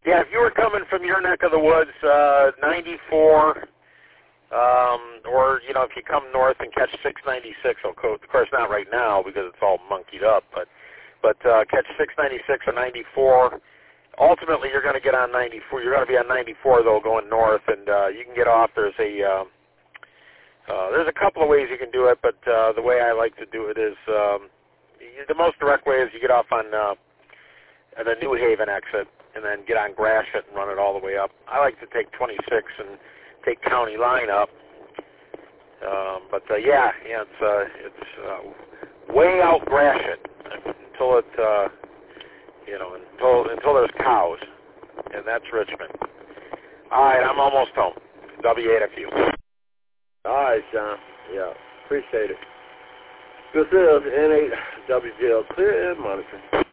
Yeah, if you were coming from your neck of the woods, 94, or, you know, if you come north and catch 696, of course not right now because it's all monkeyed up, but catch 696 or 94, ultimately you're going to get on 94. You're going to be on 94, though, going north, and you can get off. There's a couple of ways you can do it, but the way I like to do it is the most direct way is you get off on the New Haven exit and then get on Gratiot and run it all the way up. I like to take 26 and take County Line up. Yeah, it's way out Gratiot until it, until there's cows, and that's Richmond. All right, I'm almost home. W8FU. All right, John. Yeah, appreciate it. This is N8WGL Clear and Monitoring.